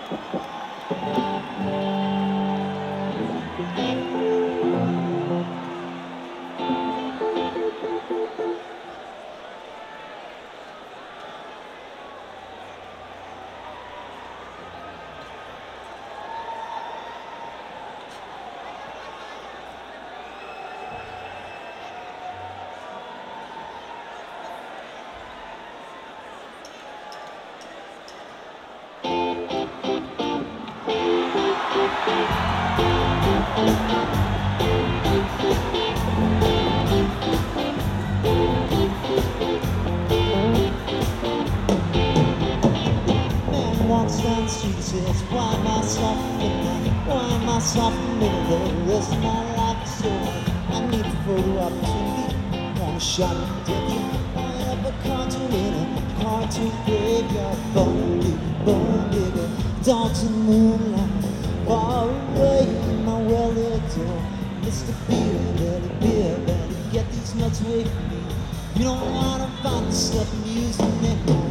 Walks down the street, says, why am I softening? Why am I softening the rest of my life? So I need a photo opportunity, want a shot at redemption. I have a cartoon in a cartoon graveyard. Bone digger, dogs in the moonlight, far away in my well-lit door. Mr. Beer, better get these nuts away from me. You don't wanna find the stuff I'm using anymore.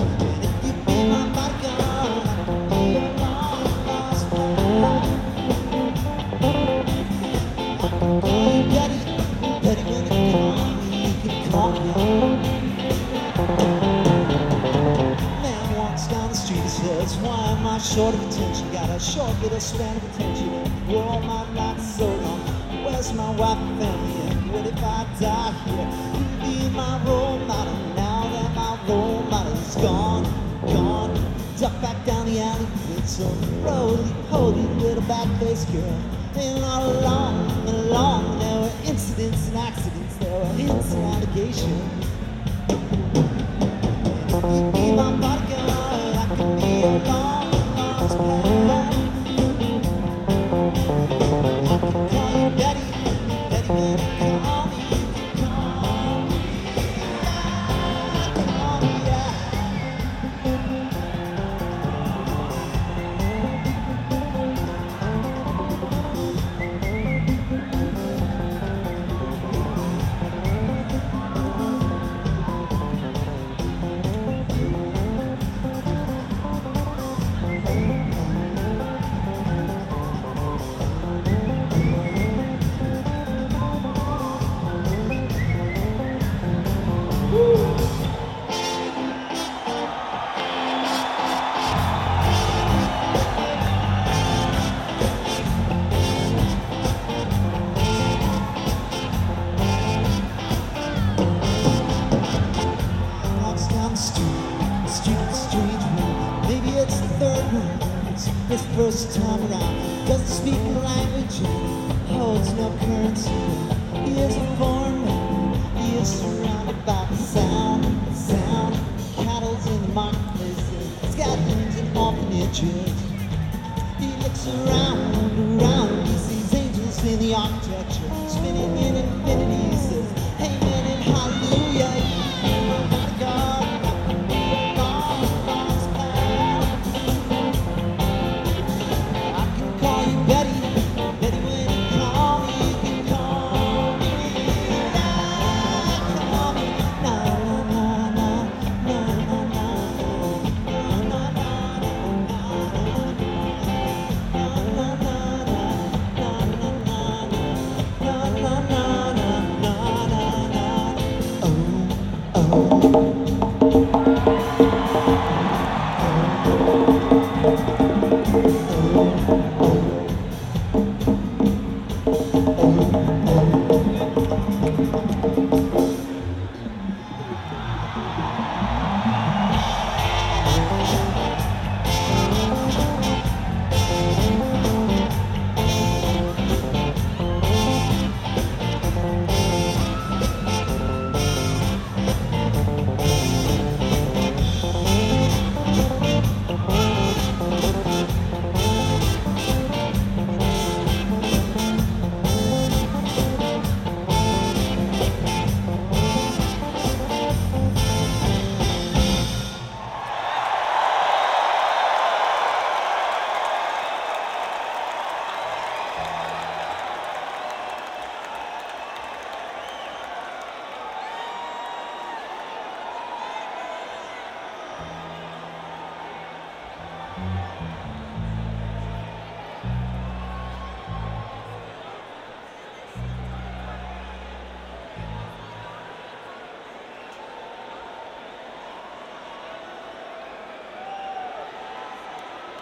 Man walks down the street and says, why am I short of attention? Got a short little span of attention. Whoa, my life is so long. Where's my wife and family? And what if I die here? You'll be my role model now that my role model is gone. Duck back down the alley with some roly-poly little back-faced girl. And all along, there were incidents and accidents, there were hints and allegations. You be my bodyguard, I can be a lost man. I can call you Betty when you call me, you can call me, yeah. This first time around, doesn't speak the language, holds no currency. He is a foreign man, he is surrounded by the sound. Cattle's in the marketplaces, scatterings and orphanages. He looks around, he sees angels in the architecture, spinning in infinity. He says, amen and hallelujah. Oh.